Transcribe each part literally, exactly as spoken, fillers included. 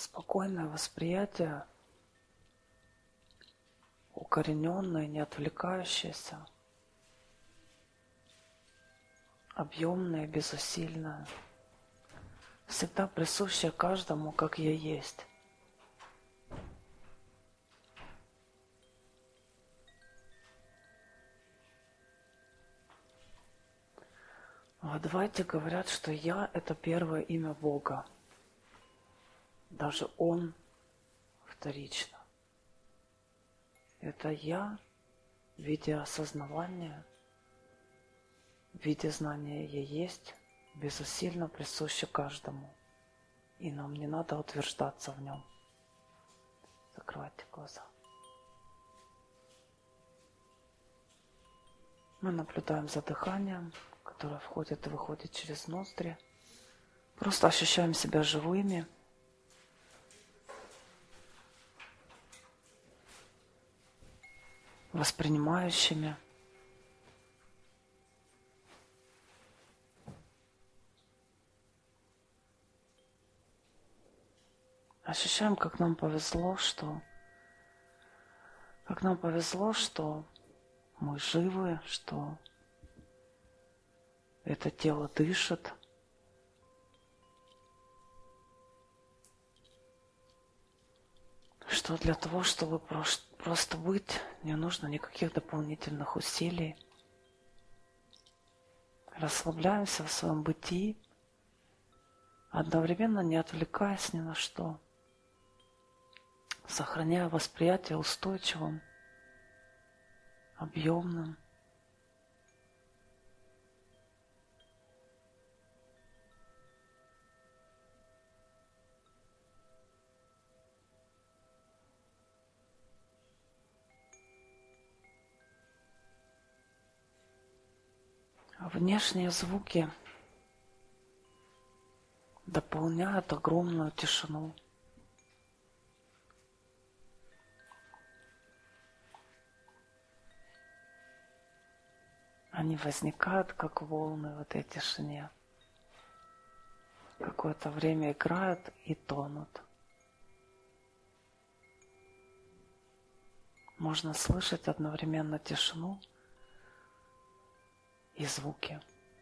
Спокойное восприятие, укорененное, не отвлекающееся, объемное, безусильное, всегда присущее каждому, как я есть. В Адвайте говорят, что «я» — это первое имя Бога. Даже Он вторично. Это «я» в виде осознавания, в виде знания «я есть», безусильно присуще каждому. И нам не надо утверждаться в нем. Закрывайте глаза. Мы наблюдаем за дыханием, которое входит и выходит через ноздри. Просто ощущаем себя живыми. Воспринимающими. Ощущаем, как нам повезло, что как нам повезло, что мы живы, что это тело дышит. Что для того, чтобы просто быть, не нужно никаких дополнительных усилий. Расслабляемся в своем бытии, одновременно не отвлекаясь ни на что, сохраняя восприятие устойчивым, объемным. Внешние звуки дополняют огромную тишину. Они возникают, как волны в этой тишине. Какое-то время играют и тонут. Можно слышать одновременно тишину и звуки.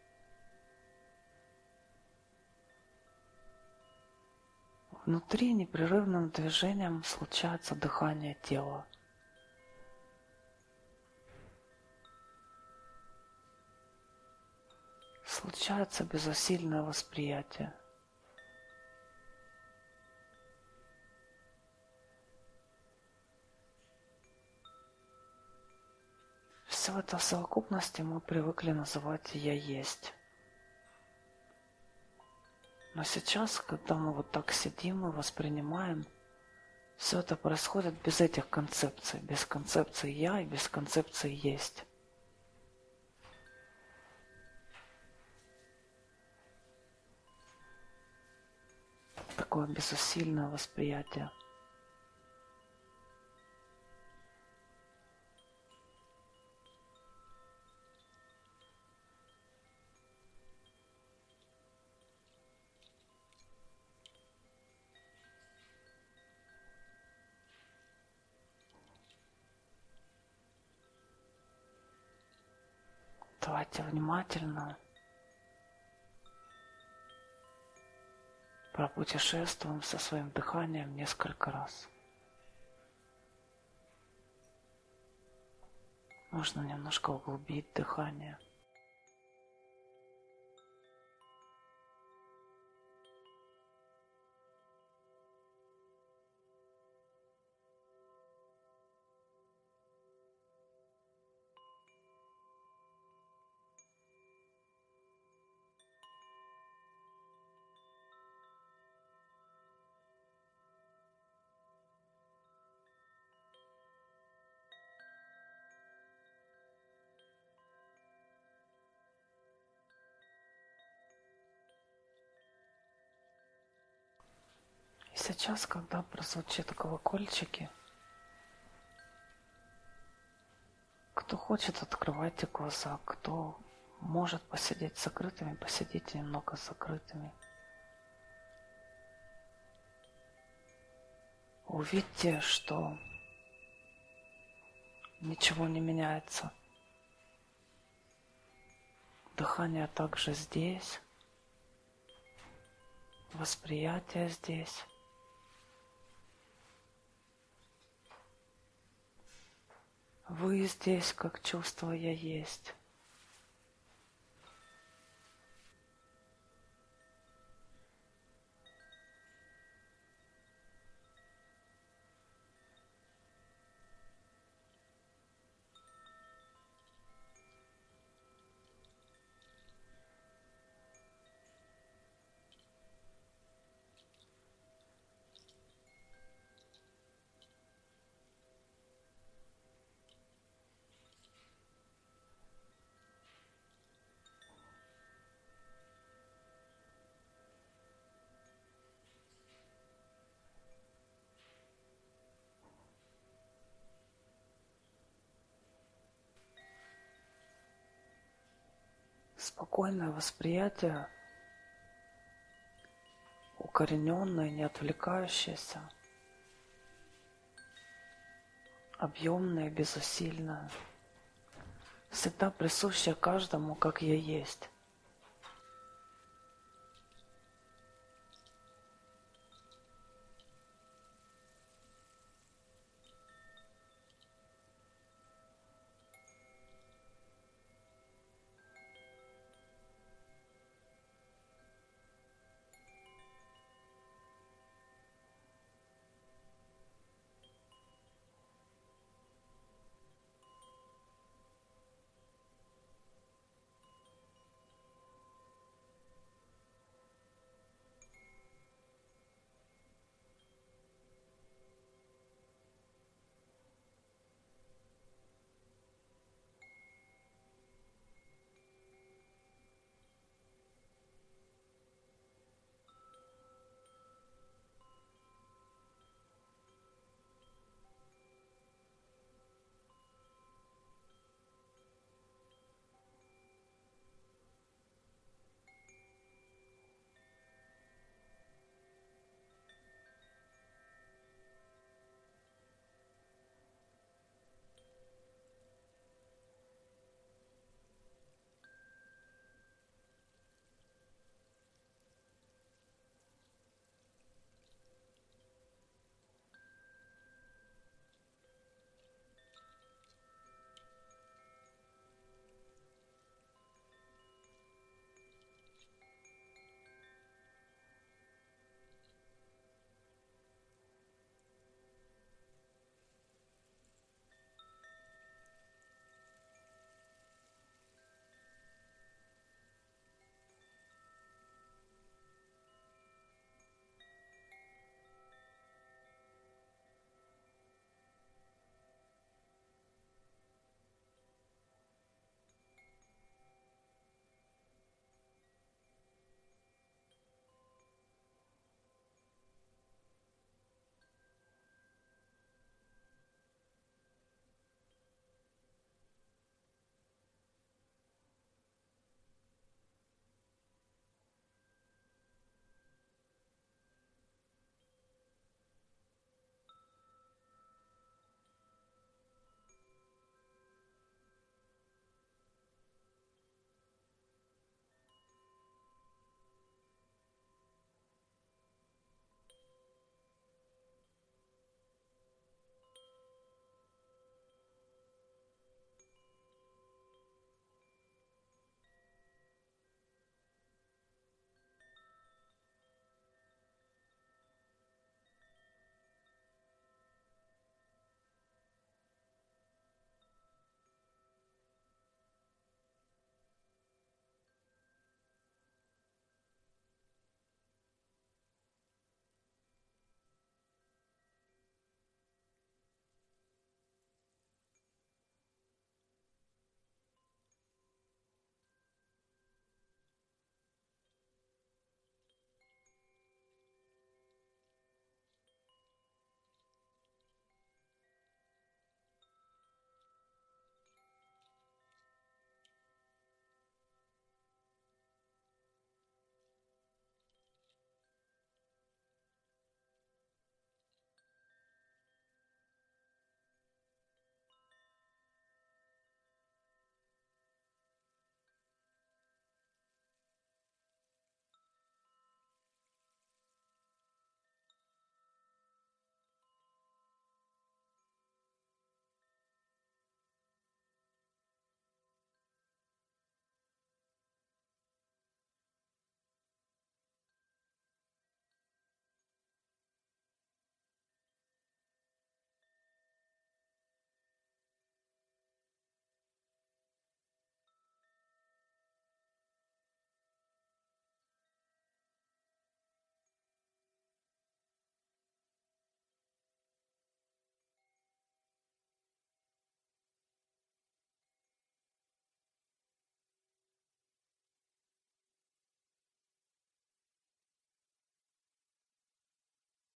Внутри непрерывным движением случается дыхание тела. Случается безусильное восприятие. Все это в совокупности мы привыкли называть «я есть». Но сейчас, когда мы вот так сидим и воспринимаем, все это происходит без этих концепций, без концепции «я» и без концепции «есть». Такое безусильное восприятие. Давайте внимательно пропутешествуем со своим дыханием несколько раз. Можно немножко углубить дыхание. Сейчас, когда прозвучат колокольчики, кто хочет, открывайте глаза, кто может посидеть с закрытыми, посидите немного с закрытыми. увидьте, что ничего не меняется. Дыхание также здесь, восприятие здесь. Вы здесь, как чувство «я есть». Спокойное восприятие, укорененное, не отвлекающееся, объемное, безусильное, всегда присущее каждому, как «я есть».